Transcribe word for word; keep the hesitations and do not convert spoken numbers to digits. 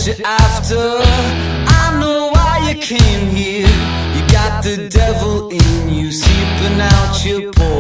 what you're after. I know why you came here. You got the devil in you, seeping out your pores.